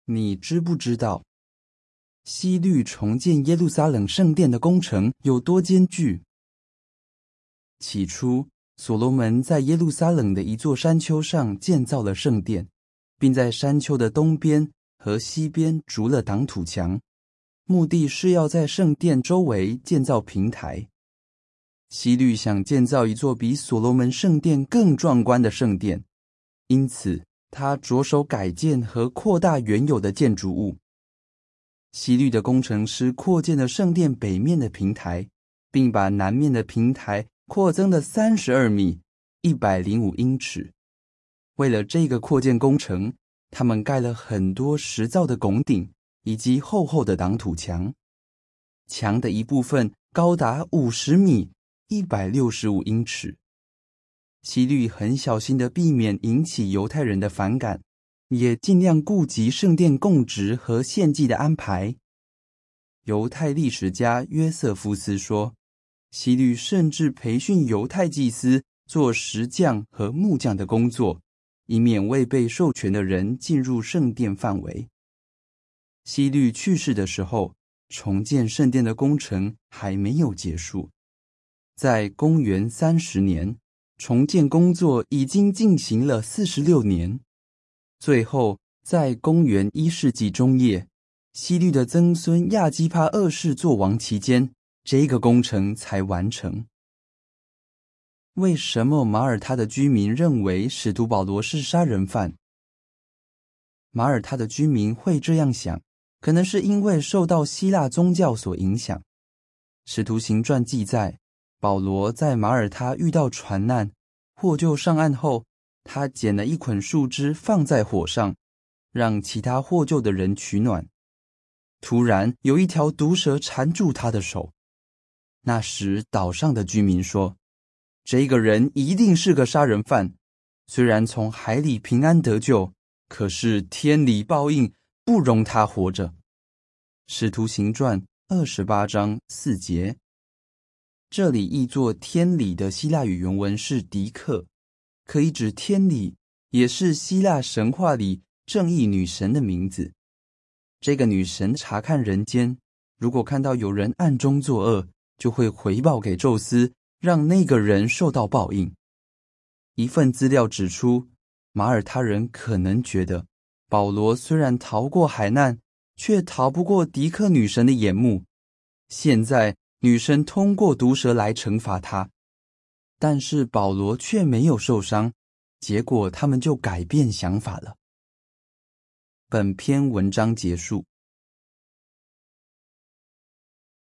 你知不知道，希律重建耶路撒冷圣殿的工程有多艰巨？起初，所罗门在耶路撒冷的一座山丘上建造了圣殿，并在山丘的东边和西边筑了挡土墙，目的是要在圣殿周围建造平台。希律想建造一座比所罗门圣殿更壮观的圣殿，因此他着手改建和扩大原有的建筑物。希律的工程师扩建了圣殿北面的平台，并把南面的平台扩增了32米，105英尺。为了这个扩建工程，他们盖了很多石造的拱顶以及厚厚的挡土墙。墙的一部分高达50米，165英尺。希律很小心地避免引起犹太人的反感，也尽量顾及圣殿供职和献祭的安排。犹太历史家约瑟夫斯说，希律甚至培训犹太祭司做石匠和木匠的工作，以免未被授权的人进入圣殿范围。希律去世的时候，重建圣殿的工程还没有结束。在公元30年，重建工作已经进行了46年。最后，在公元1世纪中叶，希律的曾孙亚基帕2世做王期间，这个工程才完成。为什么马耳他的居民认为使徒保罗是杀人犯？马耳他的居民会这样想，可能是因为受到希腊宗教所影响。使徒行传记载，保罗在马耳他遇到船难，获救上岸后，他捡了一捆树枝放在火上，让其他获救的人取暖。突然有一条毒蛇缠住他的手。那时岛上的居民说，这个人一定是个杀人犯，虽然从海里平安得救，可是天理报应，不容他活着。使徒行传28章4节。这里译作天理的希腊语原文是狄克，可以指天理，也是希腊神话里正义女神的名字。这个女神察看人间，如果看到有人暗中作恶，就会回报给宙斯，让那个人受到报应。一份资料指出，马耳他人可能觉得，保罗虽然逃过海难，却逃不过狄克女神的眼目。现在女神通过毒蛇来惩罚他，但是保罗却没有受伤，结果他们就改变想法了。本篇文章结束。